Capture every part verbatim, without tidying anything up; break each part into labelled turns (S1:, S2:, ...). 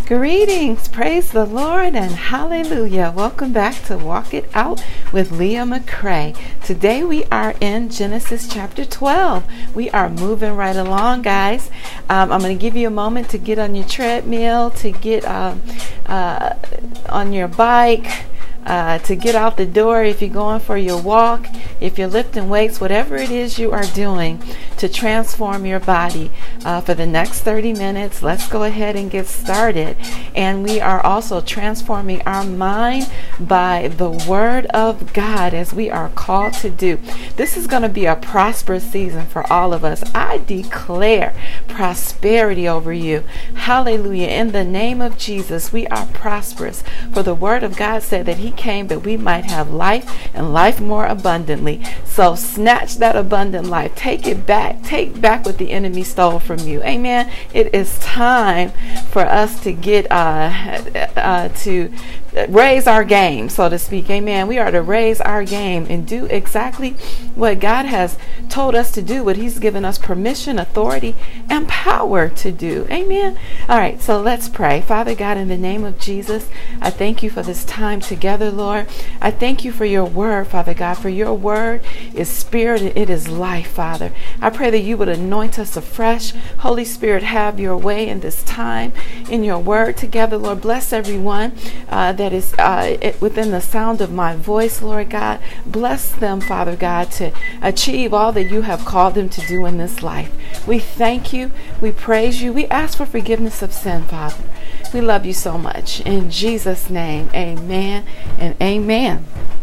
S1: Greetings, praise the Lord, and hallelujah. Welcome back to Walk It Out with Leah McCrae. Today we are in Genesis chapter twelve. We are moving right along, guys. Um, I'm going to give you a moment to get on your treadmill, to get um, uh, on your bike, Uh, to get out the door if you're going for your walk, if you're lifting weights, whatever it is you are doing to transform your body uh, for the next thirty minutes. Let's go ahead and get started. And we are also transforming our mind by the Word of God, as we are called to do. This is going to be a prosperous season for all of us. I declare prosperity over you. Hallelujah. In the name of Jesus, we are prosperous. For the Word of God said that He came that we might have life and life more abundantly. So snatch that abundant life. Take it back. Take back what the enemy stole from you. Amen. It is time for us to get uh, uh, to raise our game, so to speak. Amen. We are to raise our game and do exactly what God has told us to do, what He's given us permission, authority, and power to do. Amen. All right, so let's pray. Father God, in the name of Jesus, I thank you for this time together, Lord. I thank you for your word, Father God, for your word is spirit and it is life, Father. I pray that you would anoint us afresh. Holy Spirit, have your way in this time, in your word together, Lord. Bless everyone uh, that is uh, it, within the sound of my voice, Lord God. Bless them, Father God, to achieve all that you have called them to do in this life. We thank you. We praise you. We ask for forgiveness of sin, Father. We love you so much. In Jesus' name, amen and amen.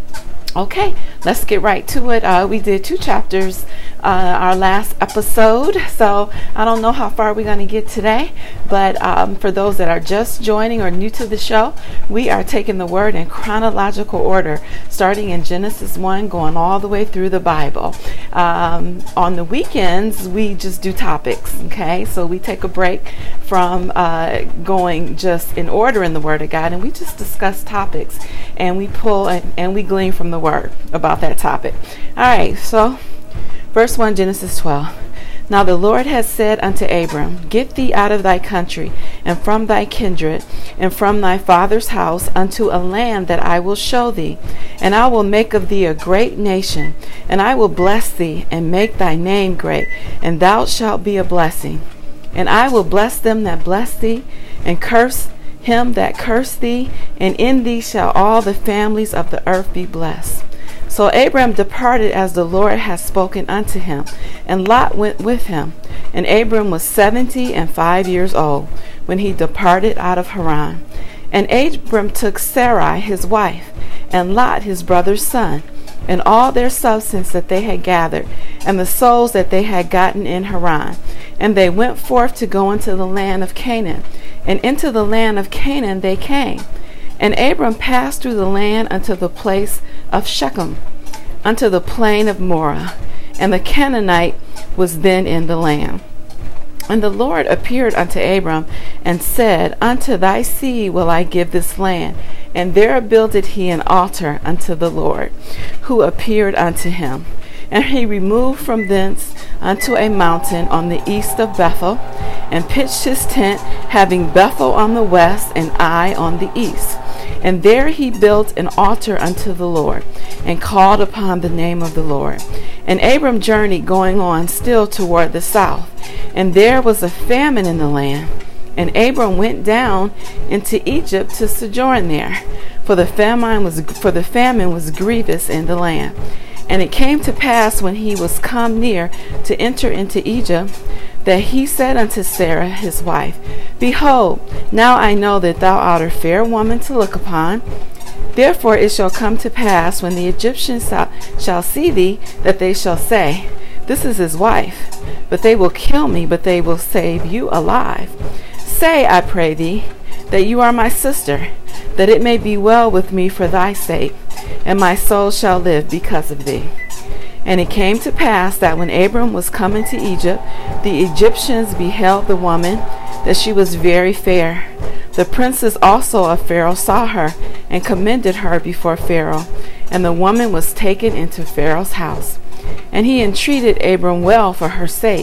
S1: Okay, let's get right to it. Uh, we did two chapters uh, our last episode, so I don't know how far we're going to get today, but um, for those that are just joining or new to the show, we are taking the word in chronological order, starting in Genesis one, going all the way through the Bible. Um, on the weekends, we just do topics, okay? So we take a break from uh, going just in order in the Word of God, and we just discuss topics, and we pull and, and we glean from the Word about that topic. All right, so verse one, Genesis twelve. Now the Lord has said unto Abram, Get thee out of thy country, and from thy kindred, and from thy father's house, unto a land that I will show thee. And I will make of thee a great nation, and I will bless thee, and make thy name great, and thou shalt be a blessing. And I will bless them that bless thee, and curse him that curse thee, and in thee shall all the families of the earth be blessed. So Abram departed as the Lord had spoken unto him, and Lot went with him. And Abram was seventy and five years old when he departed out of Haran. And Abram took Sarai his wife, and Lot his brother's son, and all their substance that they had gathered, and the souls that they had gotten in Haran. And they went forth to go into the land of Canaan. And into the land of Canaan they came. And Abram passed through the land unto the place of Shechem, unto the plain of Moreh. And the Canaanite was then in the land. And the Lord appeared unto Abram, and said, Unto thy seed will I give this land. And there builded he an altar unto the Lord, who appeared unto him. And he removed from thence unto a mountain on the east of Bethel, and pitched his tent, having Bethel on the west, and Ai on the east. And there he built an altar unto the Lord, and called upon the name of the Lord. And Abram journeyed, going on still toward the south. And there was a famine in the land. And Abram went down into Egypt to sojourn there, for the famine was for the famine was grievous in the land. And it came to pass, when he was come near to enter into Egypt, that he said unto Sarah his wife, Behold, now I know that thou art a fair woman to look upon. Therefore it shall come to pass, when the Egyptians shall, shall see thee, that they shall say, This is his wife. But they will kill me, but they will save you alive. Say, I pray thee, that you are my sister, that it may be well with me for thy sake, and my soul shall live because of thee. And it came to pass that when Abram was come into Egypt, the Egyptians beheld the woman, that she was very fair. The princes also of Pharaoh saw her, and commended her before Pharaoh. And the woman was taken into Pharaoh's house. And he entreated Abram well for her sake.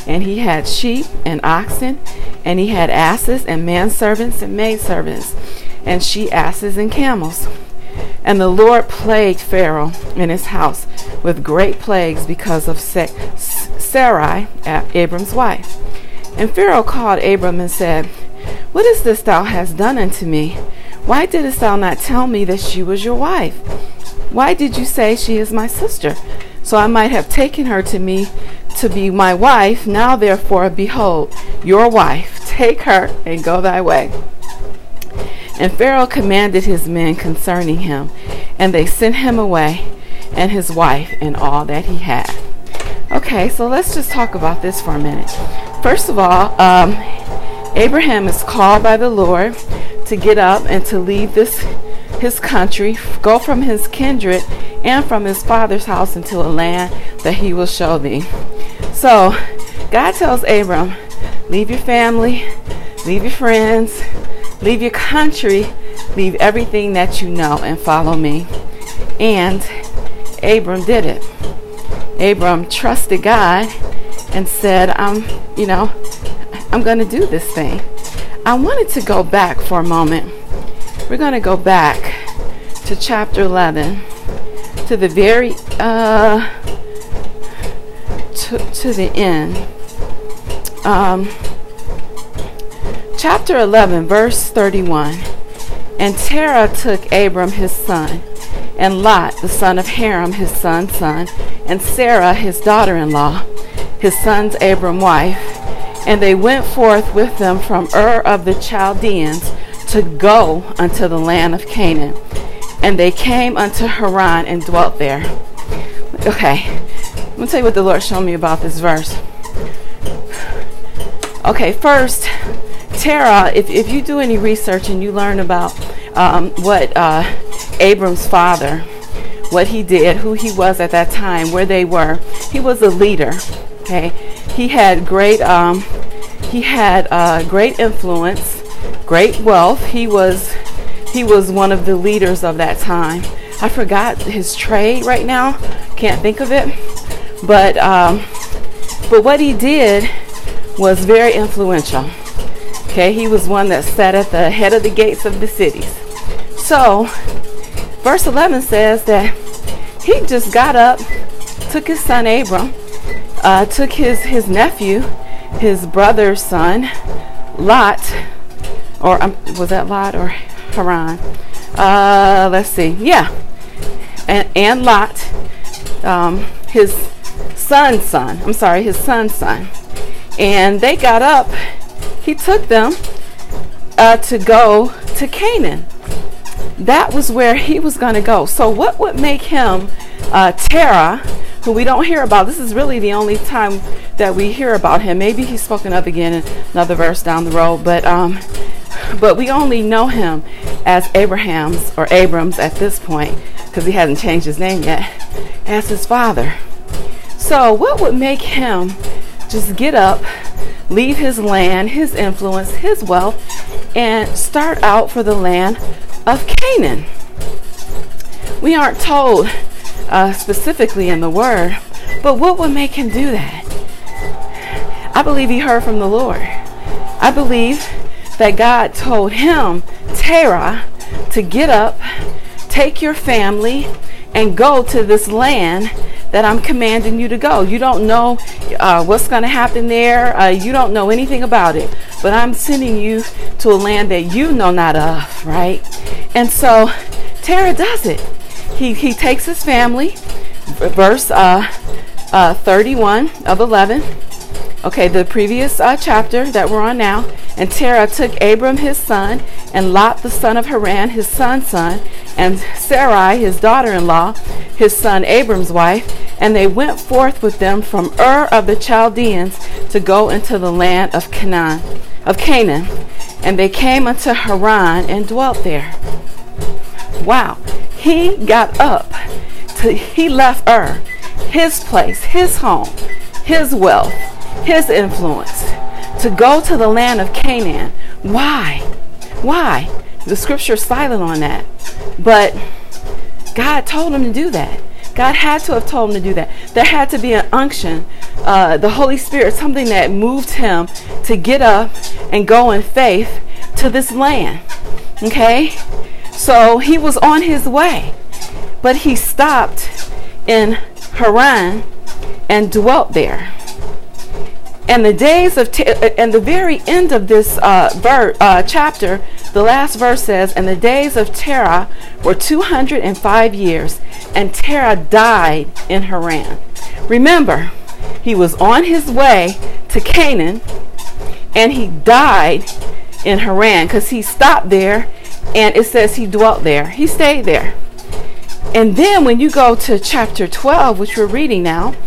S1: and he had sheep and oxen, and he had asses and manservants and maidservants, and she asses and camels. And the Lord plagued Pharaoh and his house with great plagues because of Sarai, Abram's wife. And Pharaoh called Abram and said, What is this thou hast done unto me? Why didst thou not tell me that she was your wife? Why did you say she is my sister? So I might have taken her to me to be my wife. Now therefore, behold, your wife. Take her and go thy way. And Pharaoh commanded his men concerning him, and they sent him away, and his wife, and all that he had. Okay, so let's just talk about this for a minute. First of all, um, Abraham is called by the Lord to get up and to leave this his country, go from his kindred and from his father's house into a land that he will show thee. So God tells Abram, leave your family, leave your friends, leave your country, leave everything that you know and follow me. And Abram did it. Abram trusted God and said, I'm, you know, I'm going to do this thing. I wanted to go back for a moment. We're going to go back to chapter eleven, to the very, uh, to, to the end. Um, chapter eleven, verse thirty-one. And Terah took Abram his son, and Lot the son of Haran his son's son, and Sarah his daughter-in-law, his son's Abram's wife, and they went forth with them from Ur of the Chaldeans to go unto the land of Canaan. And they came unto Haran and dwelt there. Okay, I'm going to tell you what the Lord showed me about this verse. Okay, first, Terah, if, if you do any research and you learn about um, what uh, Abram's father, what he did, who he was at that time, where they were, he was a leader. Okay, he had great, um, he had uh, great influence, great wealth. He was, he was one of the leaders of that time. I forgot his trade right now, can't think of it, but um, but what he did was very influential. Okay, he was one that sat at the head of the gates of the cities. So, verse eleven says that he just got up, took his son Abram, uh, took his, his nephew, his brother's son, Lot, or um, was that Lot or Haran? Uh, let's see, yeah, and, and Lot, um, his son's son, I'm sorry, his son's son, and they got up. He took them uh, to go to Canaan. That was where he was going to go. So what would make him uh, Terah, who we don't hear about? This is really the only time that we hear about him. Maybe he's spoken of again in another verse down the road, but um, but we only know him as Abraham's or Abram's at this point, because he hasn't changed his name yet, as his father. So what would make him just get up, leave his land, his influence, his wealth, and start out for the land of Canaan? We aren't told uh, specifically in the word, but what would make him do that? I believe he heard from the Lord. I believe that God told him, Terah, to get up, take your family, and go to this land that I'm commanding you to go. You don't know uh, what's going to happen there. Uh, you don't know anything about it. But I'm sending you to a land that you know not of, right? And so Terah does it. He, he takes his family, verse uh, uh, thirty-one of eleven. Okay, the previous uh, chapter that we're on now. And Terah took Abram his son, and Lot the son of Haran his son's son, and Sarai his daughter-in-law, his son Abram's wife, and they went forth with them from Ur of the Chaldeans to go into the land of Canaan, of Canaan. And they came unto Haran and dwelt there. Wow. He got up. To, he left Ur, his place, his home, his wealth, his influence, to go to the land of Canaan. Why? Why? The scripture is silent on that. But God told him to do that. God had to have told him to do that. There had to be an unction, uh, the Holy Spirit, something that moved him to get up and go in faith to this land. Okay? So he was on his way, but he stopped in Haran and dwelt there. And the days of, te- and the very end of this uh, ver- uh, chapter, the last verse says, and the days of Terah were two hundred five years, and Terah died in Haran. Remember, he was on his way to Canaan, and he died in Haran because he stopped there, and it says he dwelt there. He stayed there. And then when you go to chapter twelve, which we're reading now,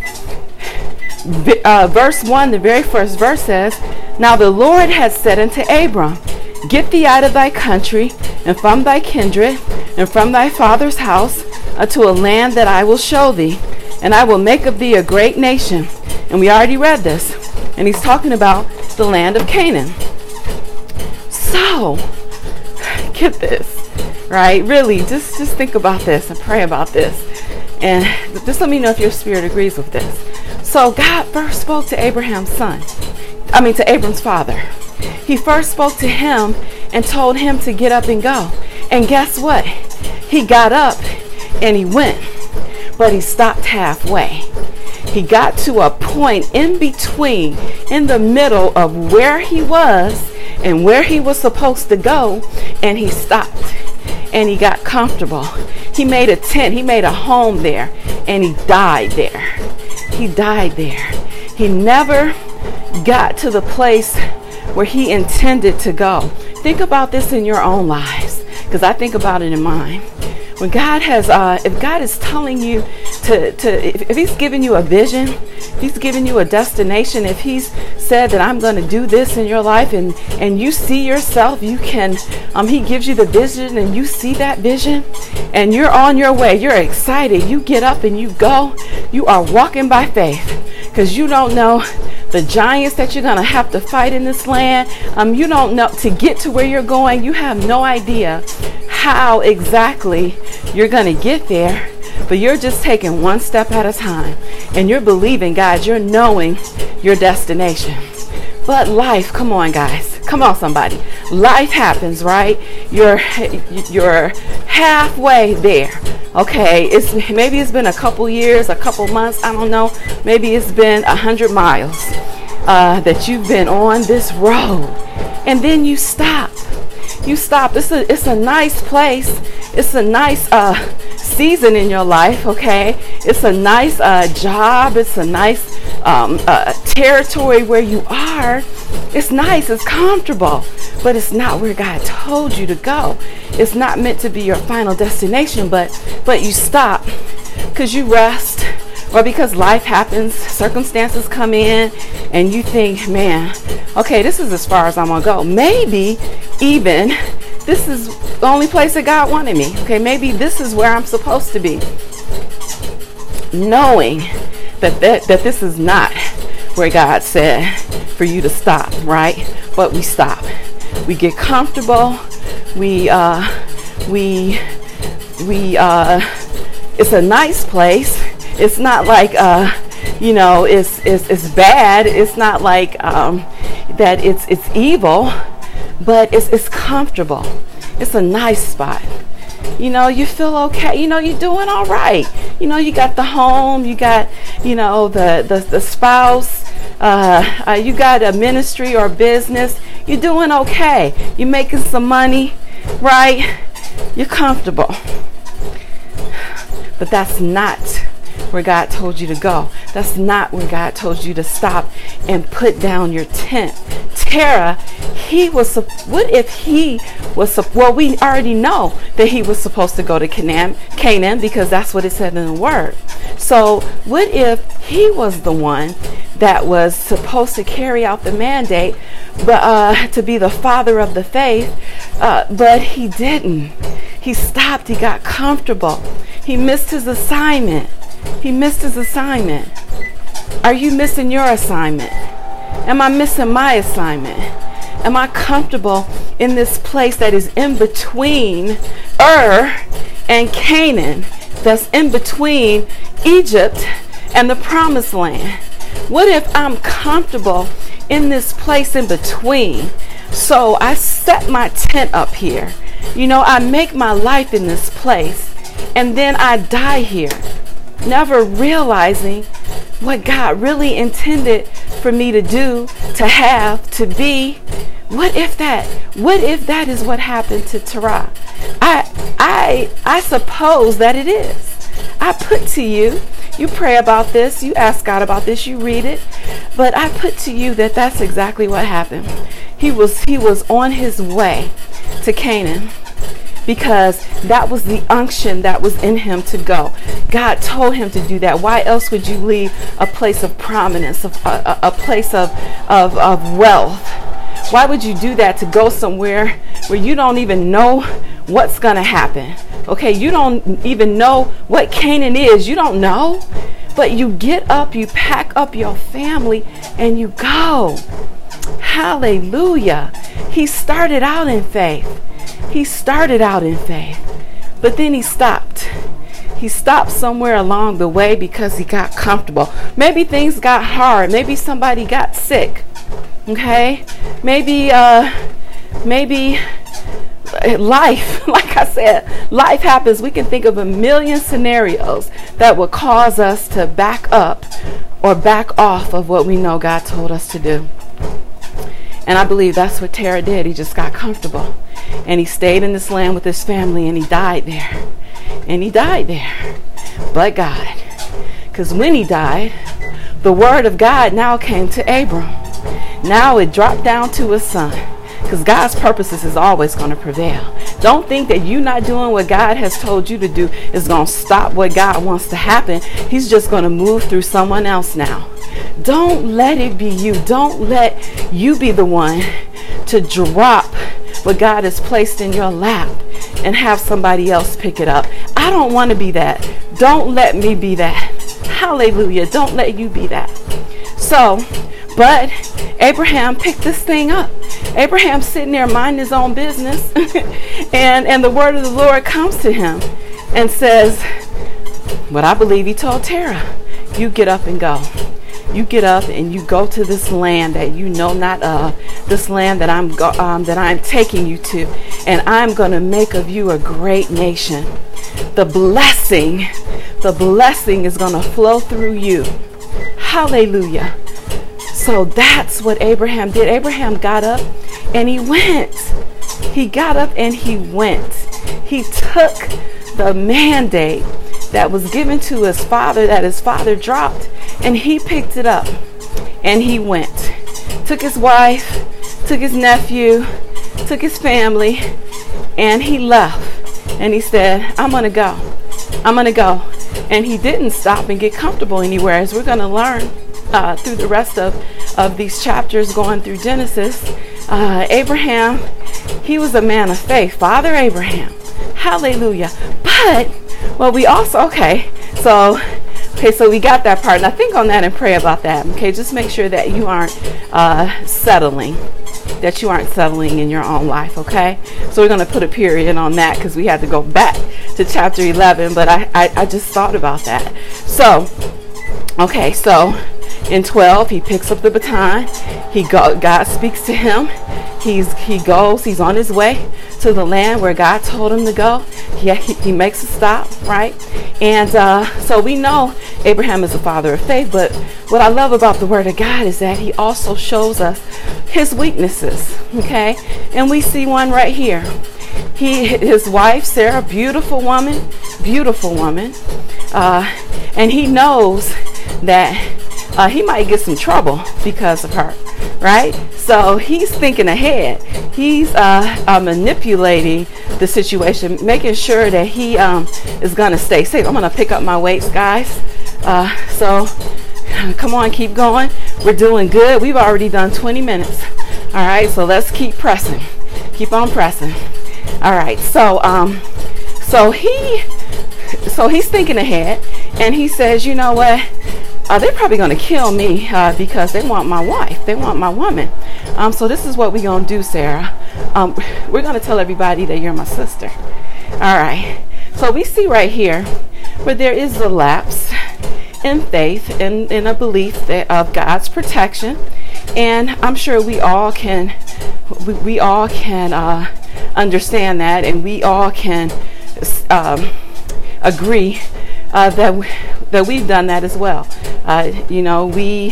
S1: Uh, verse one, the very first verse says, now the Lord had said unto Abram, get thee out of thy country, and from thy kindred, and from thy father's house, unto a land that I will show thee, and I will make of thee a great nation. And we already read this, and he's talking about the land of Canaan. So, get this, right? Really, just, just think about this and pray about this. And just let me know if your spirit agrees with this. So God first spoke to Abraham's son. I mean, to Abram's father. He first spoke to him and told him to get up and go. And guess what? He got up and he went, but he stopped halfway. He got to a point in between, in the middle of where he was and where he was supposed to go, and he stopped and he got comfortable. He made a tent, he made a home there, and he died there. He died there. He never got to the place where he intended to go. Think about this in your own lives, because I think about it in mine. When God has, uh, if God is telling you to, to if, if he's giving you a vision, if he's giving you a destination, if he's said that I'm going to do this in your life, and, and you see yourself, you can, um, he gives you the vision and you see that vision and you're on your way, you're excited, you get up and you go, you are walking by faith because you don't know the giants that you're going to have to fight in this land. Um, you don't know, to get to where you're going, you have no idea how exactly you're going to get there, but you're just taking one step at a time, and you're believing God, you're knowing your destination. But life, come on guys, come on somebody, life happens, right? You're you're halfway there. Okay, it's maybe it's been a couple years, a couple months, I don't know, maybe it's been a hundred miles uh, that you've been on this road, and then you stop. You stop. It's a it's a nice place. It's a nice uh, season in your life. Okay, it's a nice uh, job. It's a nice um, uh, territory where you are. It's nice. It's comfortable, but it's not where God told you to go. It's not meant to be your final destination. But but you stop because you rest, or because life happens, circumstances come in, and you think, man, okay, this is as far as I'm gonna go. Maybe even this is the only place that God wanted me. Okay, maybe this is where I'm supposed to be. Knowing that that, that this is not where God said for you to stop, right? But we stop. We get comfortable. We uh, we we uh, it's a nice place. It's not like uh, you know, it's it's it's bad. It's not like um, that. It's it's evil, but it's it's comfortable. It's a nice spot. You know, you feel okay. You know, you're doing all right. You know, you got the home. You got, you know, the the, the spouse. Uh, uh, you got a ministry or business. You're doing okay. You're making some money, right? You're comfortable. But that's not where God told you to go. That's not where God told you to stop and put down your tent. Terah, he was, what if he was, well, we already know that he was supposed to go to Canaan, Canaan because that's what it said in the word. So what if he was the one that was supposed to carry out the mandate, but uh, to be the father of the faith, uh, but he didn't. He stopped, he got comfortable. He missed his assignment. He missed his assignment. Are you missing your assignment? Am I missing my assignment? Am I comfortable in this place that is in between Ur and Canaan, that's in between Egypt and the promised land? What if I'm comfortable in this place in between? So I set my tent up here. You know, I make my life in this place, and then I die here, never realizing what God really intended for me to do, to have, to be. What if that? What if that is what happened to Terah? I, I, I suppose that it is. I put to you, you pray about this, you ask God about this, you read it, but I put to you that that's exactly what happened. He was, he was on his way to Canaan, because that was the unction that was in him to go. God told him to do that. Why else would you leave a place of prominence, of a, a place of, of, of wealth? Why would you do that, to go somewhere where you don't even know what's going to happen? Okay, you don't even know what Canaan is. You don't know. But you get up, you pack up your family, and you go. Hallelujah. He started out in faith. He started out in faith, but then he stopped. He stopped somewhere along the way because he got comfortable. Maybe things got hard. Maybe somebody got sick. Okay? Maybe, uh, maybe life, like I said, life happens. We can think of a million scenarios that would cause us to back up or back off of what we know God told us to do. And I believe that's what Terah did. He just got comfortable. And he stayed in this land with his family, and he died there. And he died there. But God. Because when he died, the word of God now came to Abram. Now it dropped down to his son. Because God's purposes is always going to prevail. Don't think that you not doing what God has told you to do is going to stop what God wants to happen. He's just going to move through someone else now. Don't let it be you. Don't let you be the one to drop what God has placed in your lap and have somebody else pick it up. I don't want to be that. Don't let me be that. Hallelujah. Don't let you be that. So, but Abraham picked this thing up. Abraham's sitting there minding his own business, and, and the word of the Lord comes to him and says, what I believe he told Terah, you get up and go. You get up and you go to this land that you know not of, this land that I'm go, um, that I'm taking you to, and I'm going to make of you a great nation. The blessing, the blessing is going to flow through you. Hallelujah. So that's what Abraham did. Abraham got up and he went. He got up and he went. He took the mandate that was given to his father, that his father dropped, and he picked it up and he went. Took his wife, took his nephew, took his family, and he left. And he said, I'm going to go. I'm going to go. And he didn't stop and get comfortable anywhere, as we're going to learn uh, through the rest of, of these chapters going through Genesis. Uh, Abraham, he was a man of faith. Father Abraham. Hallelujah. But, well, we also, okay, so, okay, so we got that part. Now think on that and pray about that. Okay, just make sure that you aren't uh, settling. that you aren't settling in your own life, okay? So we're going to put a period on that because we had to go back to chapter eleven, but I, I, I just thought about that. So, okay, so in twelve, he picks up the baton. He go, God speaks to him. He's He goes, he's on his way to the land where God told him to go. He, he, he makes a stop, right? And uh, so we know Abraham is a father of faith, but what I love about the Word of God is that he also shows us his weaknesses, okay? And we see one right here. He, his wife, Sarah, beautiful woman, beautiful woman. Uh, and he knows that uh, he might get some trouble because of her, right? So he's thinking ahead. He's uh, uh, manipulating the situation, making sure that he um, is going to stay safe. I'm going to pick up my weights, guys. Uh, so come on, keep going. We're doing good. We've already done twenty minutes. All right, so let's keep pressing. Keep on pressing. All right, so um, so he, so he's thinking ahead, and he says, you know what? Uh, they're probably going to kill me uh, because they want my wife. They want my woman. Um, so this is what we're going to do, Sarah. Um, we're going to tell everybody that you're my sister. All right. So we see right here where there is a lapse in faith and in a belief that, of God's protection. And I'm sure we all can, we, we all can uh, understand that, and we all can um, agree uh, that we, that we've done that as well. Uh, you know, we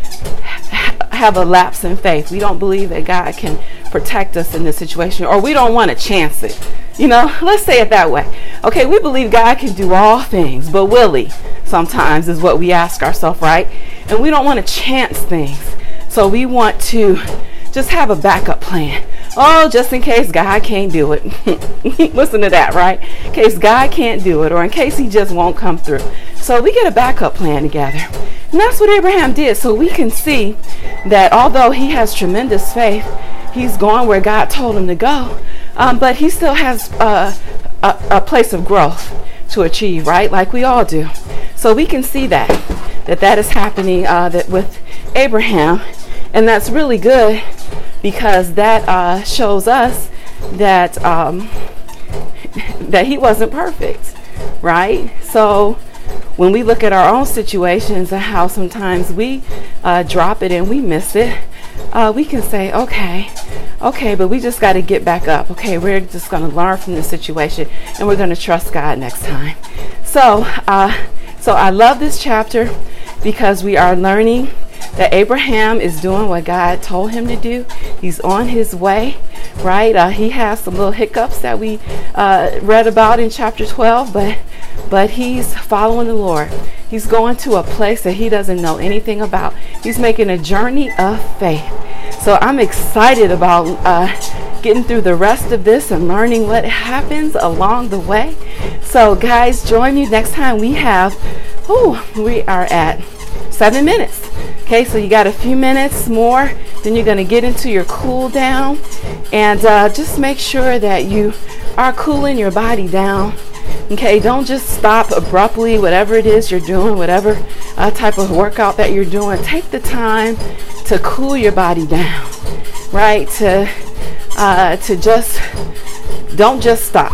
S1: ha- have a lapse in faith. We don't believe that God can protect us in this situation, or we don't want to chance it. You know, let's say it that way. Okay, we believe God can do all things, but will He? Sometimes is what we ask ourselves, right? And we don't want to chance things. So we want to just have a backup plan. Oh, just in case God can't do it. Listen to that, right? In case God can't do it, or in case He just won't come through. So we get a backup plan together. And that's what Abraham did. So we can see that although he has tremendous faith, he's going where God told him to go. Um, but he still has uh, a, a place of growth to achieve, right? Like we all do. So we can see that, that that is happening uh, that with Abraham. And that's really good, because that uh, shows us that um, that he wasn't perfect, right? So when we look at our own situations and how sometimes we uh, drop it and we miss it, uh, we can say, okay, okay, but we just got to get back up. Okay, we're just going to learn from the situation, and we're going to trust God next time. So, uh, so I love this chapter because we are learning that Abraham is doing what God told him to do. He's on his way, right? Uh, he has some little hiccups that we uh, read about in chapter twelve, but but he's following the Lord. He's going to a place that he doesn't know anything about. He's making a journey of faith. So I'm excited about uh, getting through the rest of this and learning what happens along the way. So guys, join me next time. We have, whew, we are at seven minutes. Okay, so you got a few minutes more, then you're going to get into your cool down, and uh, just make sure that you are cooling your body down. Okay, don't just stop abruptly, whatever it is you're doing, whatever uh, type of workout that you're doing. Take the time to cool your body down, right? To uh, to just, don't just stop.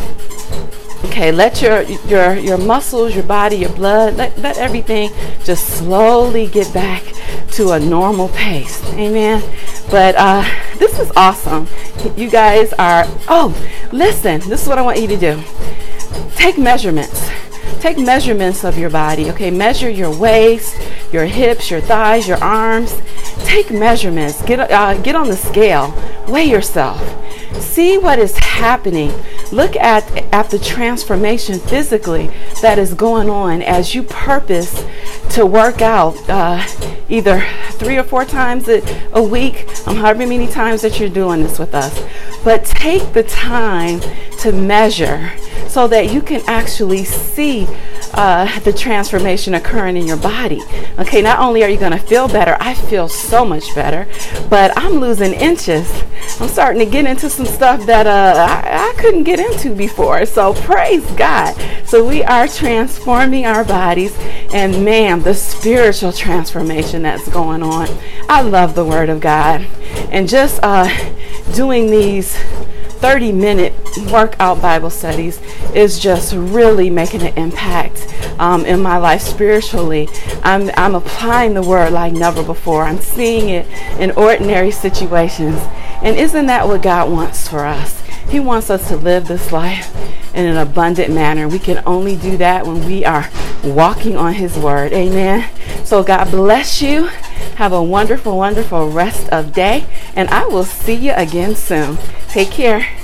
S1: Okay, let your your your muscles, your body, your blood, let, let everything just slowly get back to a normal pace. Amen. But uh, this is awesome. You guys are, oh, listen, this is what I want you to do. Take measurements. Take measurements of your body. Okay, measure your waist, your hips, your thighs, your arms. Take measurements. Get uh, get on the scale. Weigh yourself. See what is happening. Look at, at the transformation physically that is going on as you purpose to work out uh, either three or four times a, a week, um, however many times that you're doing this with us. But take the time to measure so that you can actually see uh, the transformation occurring in your body. Okay, not only are you going to feel better, I feel so much better, but I'm losing inches. I'm starting to get into some stuff that uh, I, I couldn't get into before. So praise God. So we are transforming our bodies, and man, the spiritual transformation that's going on. I love the Word of God, and just uh, doing these thirty minute workout Bible studies is just really making an impact um, in my life spiritually. I'm, I'm applying the Word like never before. I'm seeing it in ordinary situations. And isn't that what God wants for us? He wants us to live this life in an abundant manner. We can only do that when we are walking on His Word. Amen. So God bless you. Have a wonderful, wonderful rest of day. And I will see you again soon. Take care.